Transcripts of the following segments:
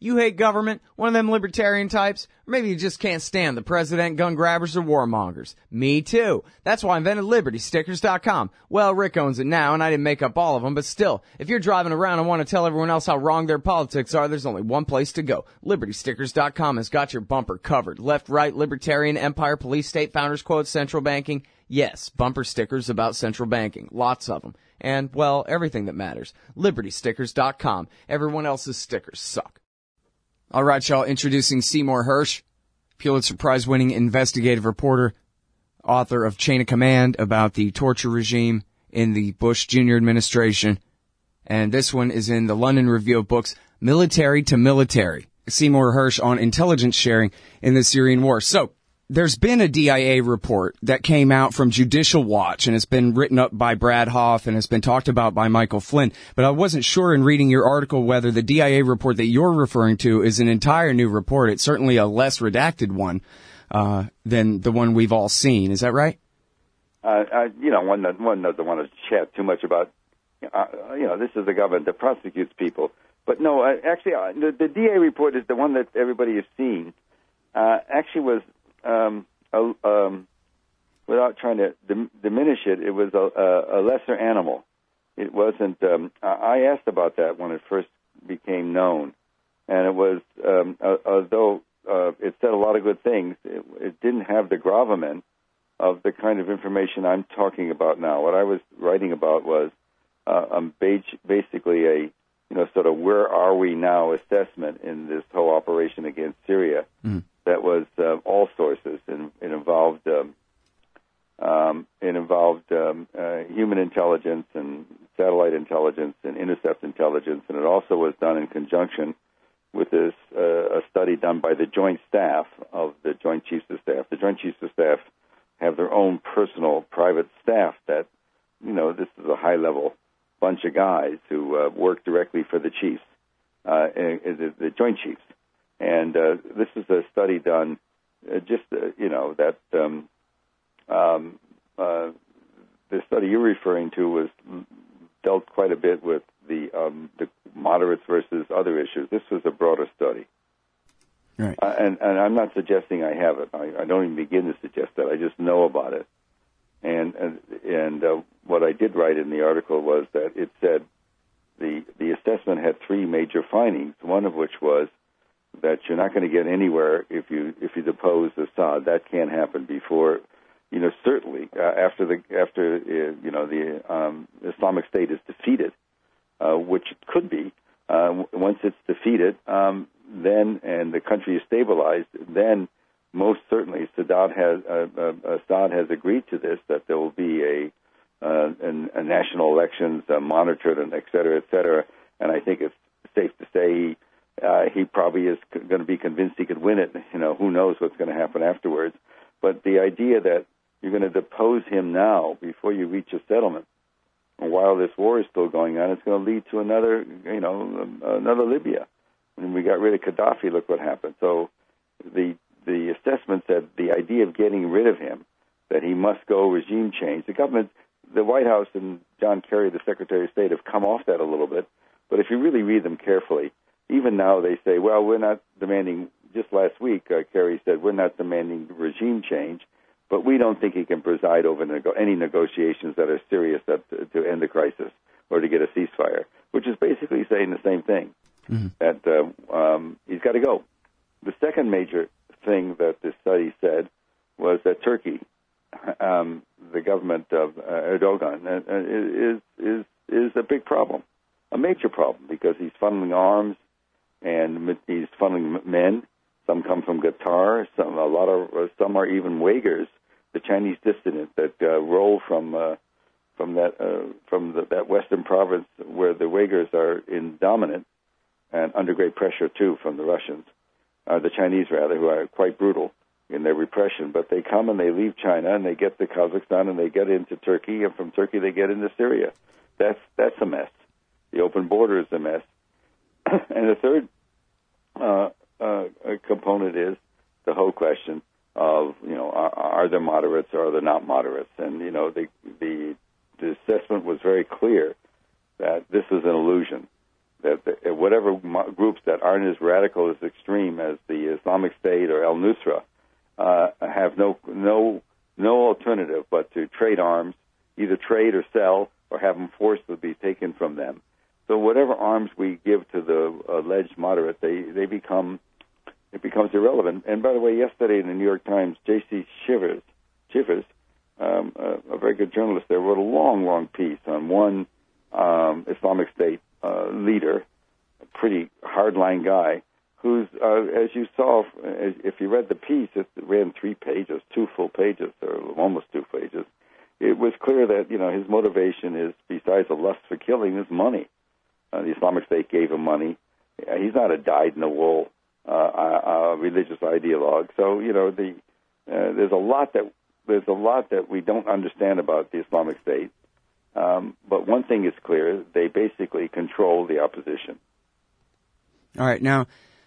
You hate government, one of them libertarian types, or maybe you just can't stand the president, gun grabbers, or warmongers. Me too. That's why I invented LibertyStickers.com. Well, Rick owns it now, and I didn't make up all of them, but still, if you're driving around and want to tell everyone else how wrong their politics are, there's only one place to go. LibertyStickers.com has got your bumper covered. Left, right, libertarian, empire, police, state, founders quote, central banking. Yes, bumper stickers about central banking. Lots of them. And, well, everything that matters. LibertyStickers.com. Everyone else's stickers suck. All right, y'all, introducing Seymour Hersh, Pulitzer Prize-winning investigative reporter, author of Chain of Command about the torture regime in the Bush Jr. administration. And this one is in the London Review of Books, Military to Military. Seymour Hersh on intelligence sharing in the Syrian war. So, there's been a DIA report that came out from Judicial Watch, and it's been written up by Brad Hoff, and it's been talked about by Michael Flynn. But I wasn't sure in reading your article whether the DIA report that you're referring to is an entire new report. It's certainly a less redacted one than the one we've all seen. Is that right? One doesn't want to chat too much about, this is the government that prosecutes people. But no, actually, the DIA report is the one that everybody has seen. Actually was... without trying to diminish it, it was a lesser animal. It wasn't. I asked about that when it first became known, and it was although it said a lot of good things, it didn't have the gravamen of the kind of information I'm talking about now. What I was writing about was basically a sort of where are we now assessment in this whole operation against Syria. That was all sources, and it involved human intelligence and satellite intelligence and intercept intelligence, and it also was done in conjunction with this a study done by the Joint Staff of the Joint Chiefs of Staff. The Joint Chiefs of Staff have their own personal private staff that, this is a high-level bunch of guys who work directly for the chiefs, the Joint Chiefs. And this is a study done that the study you're referring to was dealt quite a bit with the moderates versus other issues. This was a broader study. Right. And I'm not suggesting I have it. I don't even begin to suggest that. I just know about it. And what I did write in the article was that it said the assessment had three major findings, one of which was that you're not going to get anywhere if you depose Assad. That can't happen before, certainly after the Islamic State is defeated, which it could be. Once it's defeated, then and the country is stabilized, then most certainly Assad has agreed to this, that there will be a national elections monitored and et cetera, and I think it's safe to say he probably is going to be convinced he could win it. Who knows what's going to happen afterwards. But the idea that you're going to depose him now before you reach a settlement, while this war is still going on, it's going to lead to another Libya. When we got rid of Gaddafi, look what happened. So the assessment said the idea of getting rid of him, that he must go regime change. The government, the White House and John Kerry, the Secretary of State, have come off that a little bit. But if you really read them carefully, even now they say, well, we're not demanding, just last week, Kerry said, we're not demanding regime change, but we don't think he can preside over any negotiations that are serious to end the crisis or to get a ceasefire, which is basically saying the same thing, that he's got to go. The second major thing that this study said was that Turkey, the government of Erdogan, is a big problem, a major problem, because he's funneling arms and he's funneling men. Some come from Qatar. Some are even Uyghurs, the Chinese dissidents that roll from that western province where the Uyghurs are dominant and under great pressure too from the Russians, the Chinese rather, who are quite brutal in their repression. But they come and they leave China and they get to Kazakhstan and they get into Turkey, and from Turkey they get into Syria. That's a mess. The open border is a mess. And the third component is the whole question of, are there moderates or are there not moderates? And, the assessment was very clear that this is an illusion, that whatever groups that aren't as radical as extreme as the Islamic State or al-Nusra have no alternative but to trade arms, either trade or sell, or have them forcibly taken from them. So whatever arms we give to the alleged moderate, it becomes irrelevant. And by the way, yesterday in the New York Times, J.C. Chivers, a very good journalist there, wrote a long piece on one Islamic State leader, a pretty hardline guy, who's, as you saw, if you read the piece, it ran 3 pages, 2 full pages, or almost 2 pages. It was clear that, his motivation is, besides a lust for killing, is money. The Islamic State gave him money. He's not a dyed-in-the-wool religious ideologue. So, there's a lot that we don't understand about the Islamic State. But one thing is clear: they basically control the opposition. All right. Now,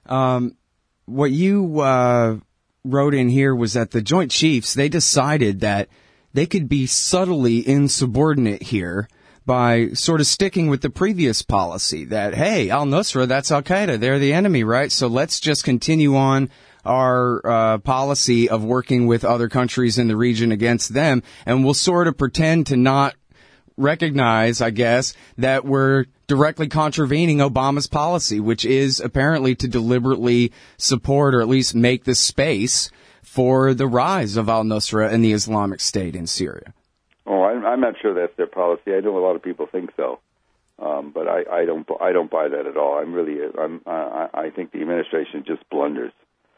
what you wrote in here was that the Joint Chiefs, they decided that they could be subtly insubordinate here by sort of sticking with the previous policy that, hey, al-Nusra, that's al-Qaeda, they're the enemy, right? So let's just continue on our policy of working with other countries in the region against them, and we'll sort of pretend to not recognize, I guess, that we're directly contravening Obama's policy, which is apparently to deliberately support or at least make the space for the rise of al-Nusra and the Islamic State in Syria. Oh, I'm not sure that's their policy. I know a lot of people think so, but I don't buy that at all. I think the administration just blunders.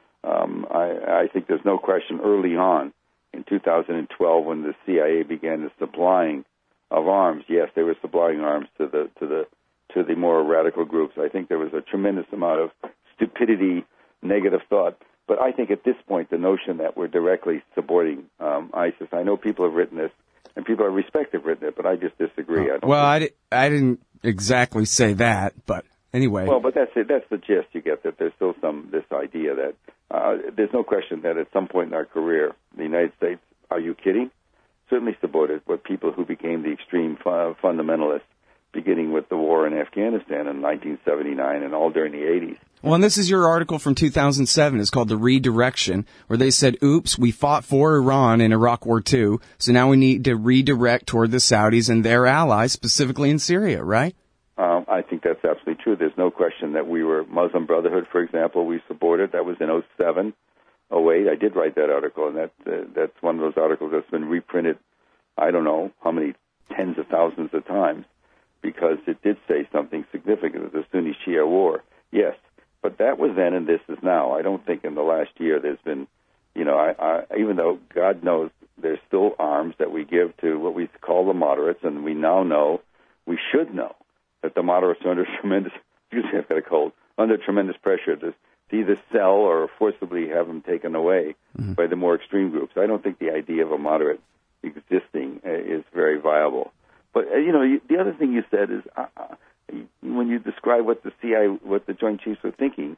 I think there's no question early on in 2012 when the CIA began the supplying of arms. Yes, they were supplying arms to the more radical groups. I think there was a tremendous amount of stupidity, negative thought. But I think at this point, the notion that we're directly supporting ISIS, I know people have written this, and people I respect have written it, but I just disagree. I didn't exactly say that, but anyway. Well, but that's it. That's the gist you get, that there's still this idea that there's no question that at some point in our career, the United States, are you kidding? Certainly supported what people who became the extreme fundamentalists, beginning with the war in Afghanistan in 1979 and all during the 80s. Well, and this is your article from 2007. It's called The Redirection, where they said, oops, we fought for Iran in Iraq War II, so now we need to redirect toward the Saudis and their allies, specifically in Syria, right? I think that's absolutely true. There's no question that we were Muslim Brotherhood, for example, we supported. That was in 07, 08. I did write that article, and that's one of those articles that's been reprinted, I don't know how many tens of thousands of times, because it did say something significant of the Sunni-Shia war. Yes, but that was then and this is now. I don't think in the last year there's been, even though God knows there's still arms that we give to what we call the moderates, and we now know, we should know, that the moderates are under tremendous, I've got a cold, under tremendous pressure to either sell or forcibly have them taken away by the more extreme groups. I don't think the idea of a moderate existing is very viable. But, the other thing you said is, when you describe what the CIA, what the Joint Chiefs were thinking,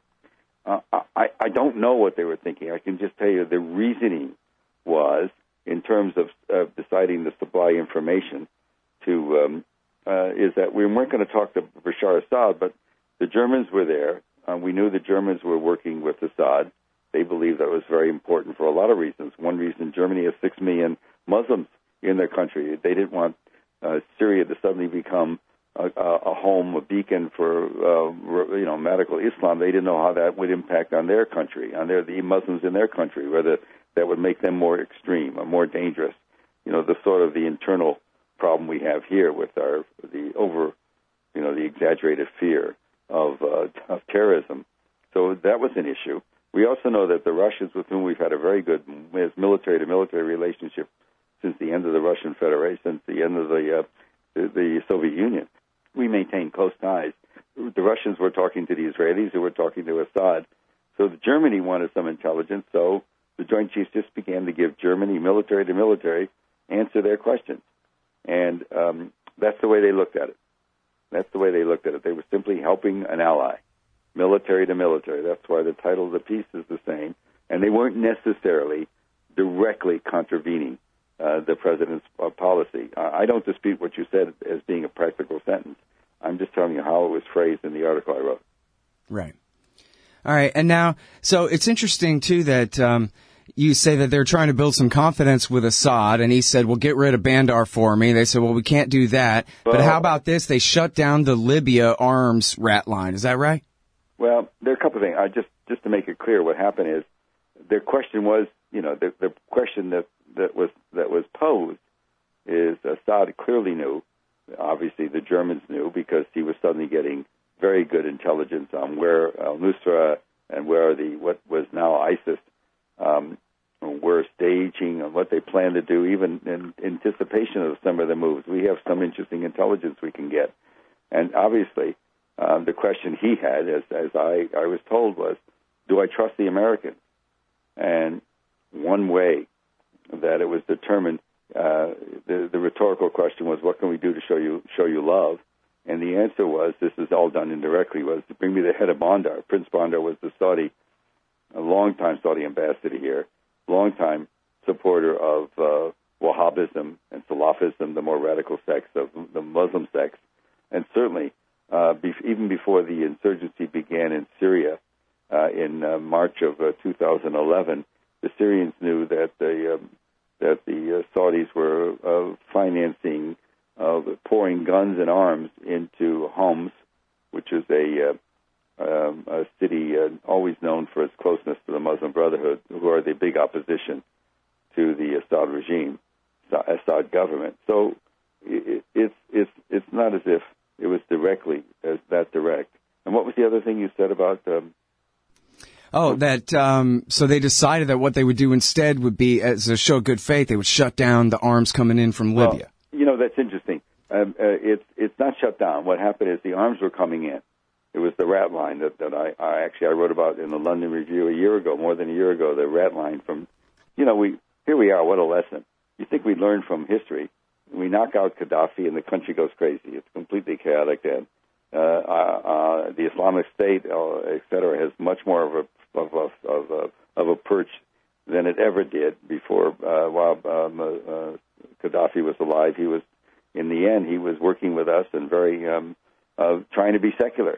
I don't know what they were thinking. I can just tell you the reasoning was, in terms of deciding to supply information to, is that we weren't going to talk to Bashar Assad, but the Germans were there. We knew the Germans were working with Assad. They believed that was very important for a lot of reasons. One reason, Germany has 6 million Muslims in their country. They didn't want Syria to suddenly become a home, a beacon for radical Islam. They didn't know how that would impact on their country, on the Muslims in their country, whether that would make them more extreme or more dangerous. The sort of the internal problem we have here with the exaggerated fear of terrorism. So that was an issue. We also know that the Russians, with whom we've had a very good military-to-military relationship since the end of the Russian Federation, since the end of the Soviet Union, we maintain close ties. The Russians were talking to the Israelis, who were talking to Assad. So Germany wanted some intelligence, so the Joint Chiefs just began to give Germany, military to military, answer their questions. And that's the way they looked at it. That's the way they looked at it. They were simply helping an ally, military to military. That's why the title of the piece is the same. And they weren't necessarily directly contravening the president's policy. I don't dispute what you said as being a practical sentence. I'm just telling you how it was phrased in the article I wrote. Right. All right. And now, so it's interesting, too, that you say that they're trying to build some confidence with Assad, and he said, well, get rid of Bandar for me. They said, well, we can't do that. But how about this? They shut down the Libya arms rat line. Is that right? Well, there are a couple of things. Just to make it clear, what happened is their question was, the question that was posed is Assad clearly knew, obviously the Germans knew, because he was suddenly getting very good intelligence on where al-Nusra and where what was now ISIS were staging and what they plan to do, even in anticipation of some of the moves. We have some interesting intelligence we can get. And obviously, the question he had, as I was told, was, do I trust the Americans? And one way that it was determined, the rhetorical question was, what can we do to show you love? And the answer was, this is all done indirectly, was to bring me the head of Bandar. Prince Bandar was a long-time Saudi ambassador here, long-time supporter of Wahhabism and Salafism, the more radical sects of the Muslim sects. And certainly, even before the insurgency began in Syria in March of 2011, the Syrians knew that the Saudis were financing pouring guns and arms into Homs, which is a city always known for its closeness to the Muslim Brotherhood, who are the big opposition to the Assad regime, Assad government. So it's not as if it was directly that direct. And what was the other thing you said about? So they decided that what they would do instead would be, as a show of good faith, they would shut down the arms coming in from Libya. Well, that's interesting. It's not shut down. What happened is the arms were coming in. It was the rat line that I wrote about in the London Review more than a year ago, the rat line from, here we are, what a lesson. You think we'd learn from history. We knock out Gaddafi and the country goes crazy. It's completely chaotic then. The Islamic State, et cetera, has much more of a perch than it ever did before. While Gaddafi was alive, in the end, he was working with us and very trying to be secular.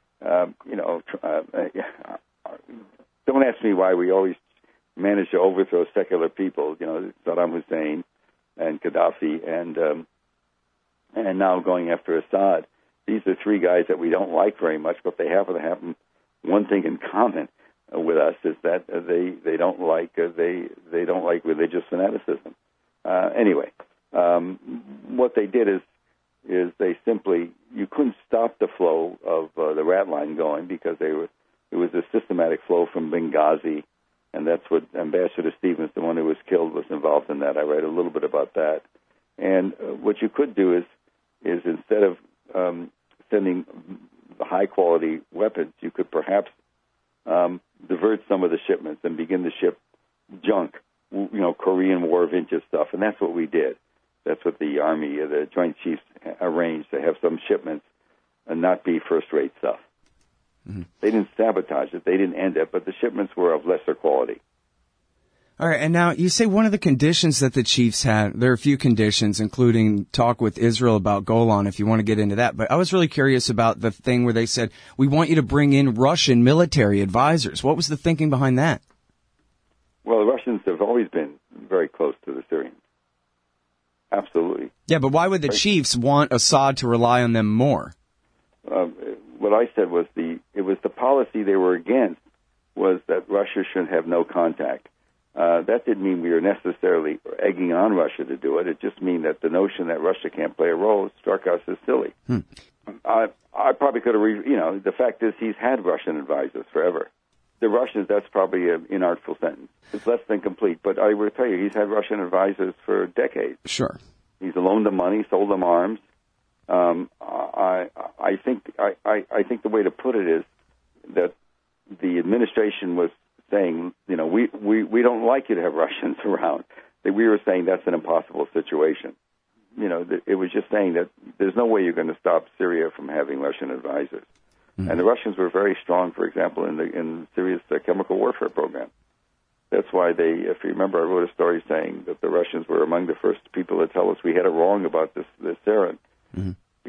Don't ask me why we always manage to overthrow secular people. Saddam Hussein and Gaddafi, and now going after Assad. These are three guys that we don't like very much, but they happen to have one thing in common with us, is that they don't like religious fanaticism. Anyway, what they did is they simply, you couldn't stop the flow of the rat line going, because it was a systematic flow from Benghazi, and that's what Ambassador Stevens, the one who was killed, was involved in that. I write a little bit about that. And what you could do is instead of sending high-quality weapons, you could perhaps divert some of the shipments and begin to ship junk, Korean War vintage stuff, and that's what we did. That's what the Army, the Joint Chiefs, arranged, to have some shipments and not be first-rate stuff. Mm-hmm. They didn't sabotage it. They didn't end it, but the shipments were of lesser quality. All right, and now you say one of the conditions that the chiefs had, there are a few conditions, including talk with Israel about Golan, if you want to get into that. But I was really curious about the thing where they said, we want you to bring in Russian military advisors. What was the thinking behind that? Well, the Russians have always been very close to the Syrians. Absolutely. Yeah, but why would the chiefs want Assad to rely on them more? What I said was it was the policy they were against, was that Russia should have no contact. That didn't mean we were necessarily egging on Russia to do it. It just meant that the notion that Russia can't play a role struck us as silly. I probably could have, the fact is he's had Russian advisors forever. The Russians, that's probably an inartful sentence. It's less than complete, but I will tell you, he's had Russian advisors for decades. Sure. He's loaned them money, sold them arms. I think the way to put it is that the administration was saying, we don't like you to have Russians around. That we were saying that's an impossible situation. It was just saying that there's no way you're going to stop Syria from having Russian advisors. Mm-hmm. And the Russians were very strong, for example, in Syria's chemical warfare program. That's why if you remember, I wrote a story saying that the Russians were among the first people to tell us we had it wrong about this sarin. Mm-hmm.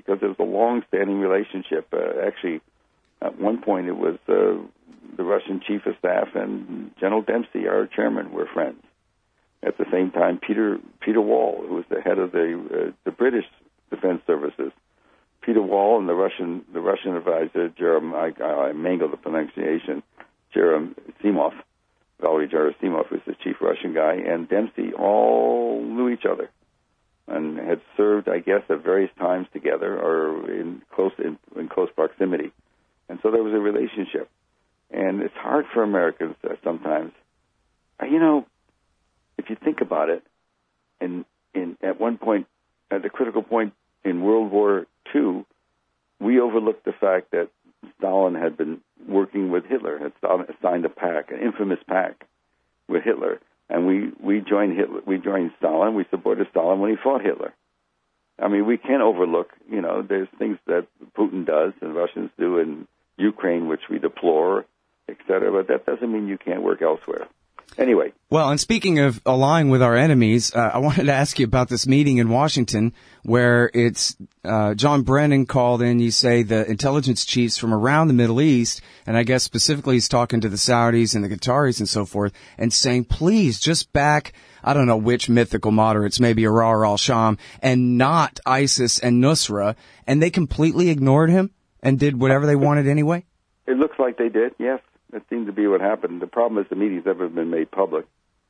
because there was a long-standing relationship. Actually, at one point, it was the Russian chief of staff and General Dempsey, our chairman, were friends. At the same time, Peter Wall, who was the head of the British Defense Services, Peter Wall and the Russian advisor, I mangled the pronunciation, Gerasimov, Valery Gerasimov was the chief Russian guy, and Dempsey all knew each other and had served, I guess, at various times together or in close proximity. And so there was a relationship. And it's hard for Americans sometimes. If you think about it, at one point, at the critical point in World War II, we overlooked the fact that Stalin had been working with Hitler, had signed a pact, an infamous pact with Hitler, and we joined Hitler. We joined Stalin. We supported Stalin when he fought Hitler. I mean, we can't overlook. There's things that Putin does and Russians do in Ukraine, which we deplore, etc. But that doesn't mean you can't work elsewhere. Anyway. Well, and speaking of allying with our enemies, I wanted to ask you about this meeting in Washington where it's John Brennan called in, you say, the intelligence chiefs from around the Middle East, and I guess specifically he's talking to the Saudis and the Qataris and so forth, and saying, please, just back, I don't know which mythical moderates, maybe Ahrar al-Sham, and not ISIS and Nusra, and they completely ignored him and did whatever they wanted anyway? It looks like they did, yes. That seemed to be what happened. The problem is the meeting's never been made public.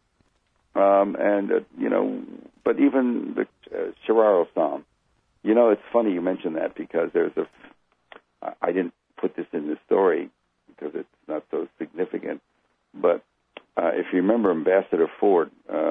But even the Ahrar al-Sham, it's funny you mention that because I didn't put this in the story because it's not so significant, but if you remember Ambassador Ford,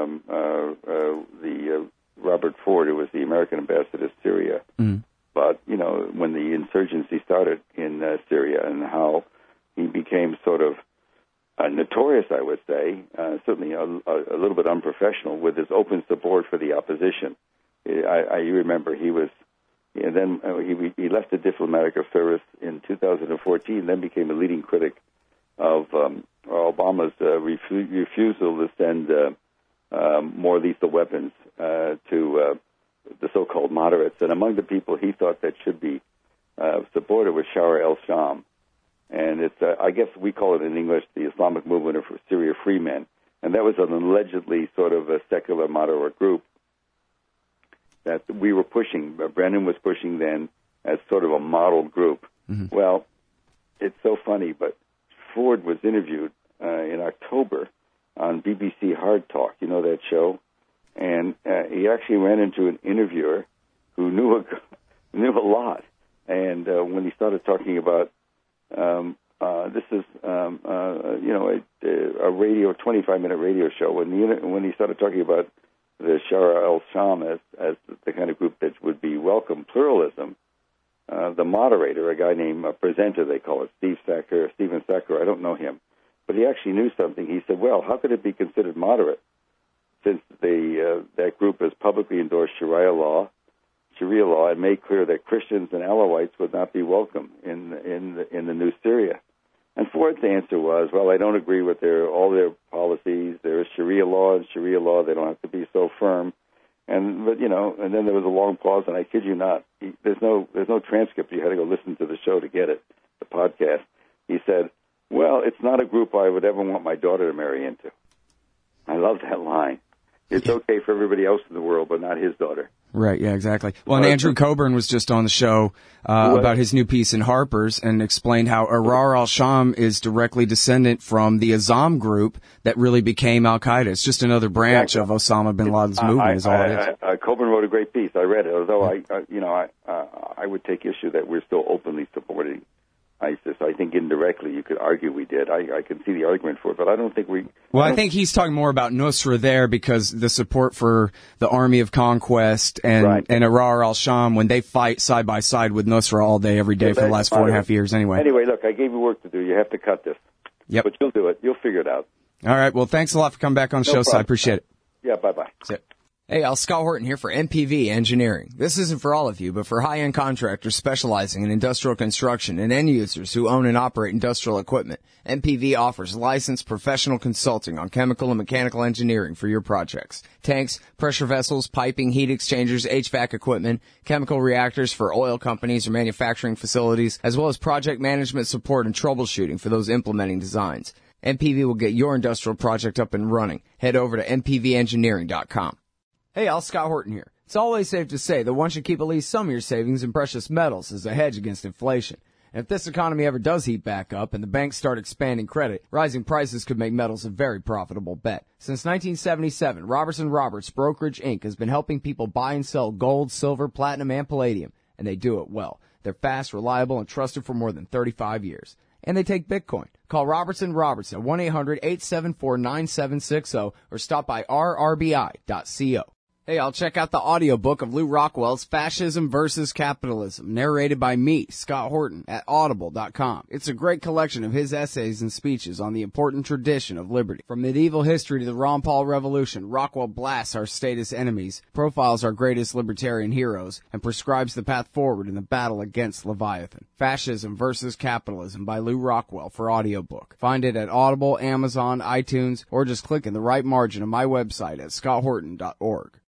Robert Ford, who was the American ambassador to Syria, but, when the insurgency started in Syria and how he became sort of notorious, I would say, certainly a little bit unprofessional with his open support for the opposition. I remember he left the diplomatic service in 2014, then became a leading critic of Obama's refusal to send more lethal weapons to the so-called moderates. And among the people he thought that should be supported was Ahrar al-Sham. And it's, I guess we call it in English, the Islamic Movement of Syria Free Men. And that was an allegedly sort of a secular moderate group that we were pushing, Brennan was pushing then as sort of a model group. Mm-hmm. Well, it's so funny, but Ford was interviewed in October on BBC Hard Talk, that show? And he actually ran into an interviewer who knew a lot. And when he started talking about this is a 25-minute radio show. When he started talking about the Ahrar al-Sham as the kind of group that would be welcome pluralism, the moderator, a guy named presenter, they call it, Stephen Sacker, I don't know him, but he actually knew something. He said, well, how could it be considered moderate since that group has publicly endorsed Sharia law and made clear that Christians and Alawites would not be welcome in the new Syria. And Ford's answer was, well, I don't agree with all their policies. There is Sharia law, and Sharia law, they don't have to be so firm. And then there was a long pause, and I kid you not, there's no transcript. You had to go listen to the show to get it, the podcast. He said, well, it's not a group I would ever want my daughter to marry into. I love that line. It's okay for everybody else in the world, but not his daughter. Right, yeah, exactly. Well, and Andrew Coburn was just on the show about his new piece in Harper's and explained how Ahrar al-Sham is directly descendant from the Azam group that really became Al-Qaeda. It's just another branch of Osama bin Laden's movement, is all it is. Coburn wrote a great piece. I read it, although I would take issue that we're still openly supporting ISIS. I think indirectly you could argue we did. I can see the argument for it, but I don't think we... Well, I think he's talking more about Nusra there because the support for the Army of Conquest and Ahrar al-Sham when they fight side by side with Nusra all day, every day for the last 4.5 years anyway. Anyway, look, I gave you work to do. You have to cut this. Yep. But you'll do it. You'll figure it out. All right. Well, thanks a lot for coming back on the show, so I appreciate it. Yeah, bye-bye. That's it. Hey, Scott Horton here for MPV Engineering. This isn't for all of you, but for high-end contractors specializing in industrial construction and end users who own and operate industrial equipment. MPV offers licensed professional consulting on chemical and mechanical engineering for your projects. Tanks, pressure vessels, piping, heat exchangers, HVAC equipment, chemical reactors for oil companies or manufacturing facilities, as well as project management support and troubleshooting for those implementing designs. MPV will get your industrial project up and running. Head over to mpvengineering.com. Hey, Scott Horton here. It's always safe to say that one should keep at least some of your savings in precious metals as a hedge against inflation. And if this economy ever does heat back up and the banks start expanding credit, rising prices could make metals a very profitable bet. Since 1977, Robertson Roberts Brokerage Inc. has been helping people buy and sell gold, silver, platinum, and palladium, and they do it well. They're fast, reliable, and trusted for more than 35 years. And they take Bitcoin. Call Robertson Roberts at 1-800-874-9760 or stop by rrbi.co. Hey, I'll check out the audiobook of Lew Rockwell's Fascism versus Capitalism, narrated by me, Scott Horton, at audible.com. It's a great collection of his essays and speeches on the important tradition of liberty. From medieval history to the Ron Paul Revolution, Rockwell blasts our statist enemies, profiles our greatest libertarian heroes, and prescribes the path forward in the battle against Leviathan. Fascism versus Capitalism by Lew Rockwell for audiobook. Find it at Audible, Amazon, iTunes, or just click in the right margin of my website at scotthorton.org.